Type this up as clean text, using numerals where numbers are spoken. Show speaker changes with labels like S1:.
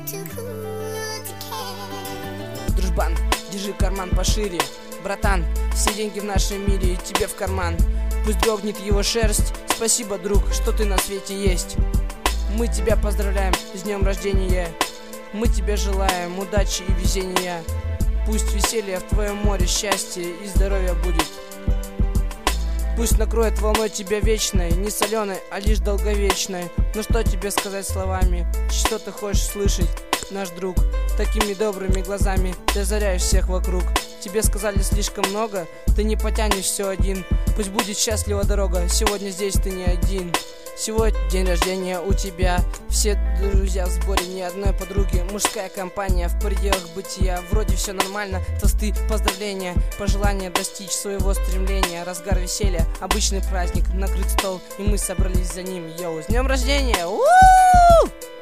S1: Дружбан, держи карман пошире. Братан, все деньги в нашем мире и тебе в карман. Пусть дрогнет его шерсть. Спасибо, друг, что ты на свете есть. Мы тебя поздравляем с днем рождения. Мы тебе желаем удачи и везения. Пусть веселье в твоем море, счастье и здоровье будет. Пусть накроет волной тебя вечной, не соленой, а лишь долговечной. Ну что тебе сказать словами? Что ты хочешь слышать, наш друг? Такими добрыми глазами ты озаряешь всех вокруг. Тебе сказали слишком много, ты не потянешь все один. Пусть будет счастлива дорога, сегодня здесь ты не один. Сегодня день рождения у тебя. Все друзья в сборе, ни одной подруги. Мужская компания в пределах бытия. Вроде все нормально, тосты, поздравления, пожелания достичь своего стремления. Разгар веселья, обычный праздник, накрыт стол, и мы собрались за ним. Йоу, с днем рождения! У-у-у!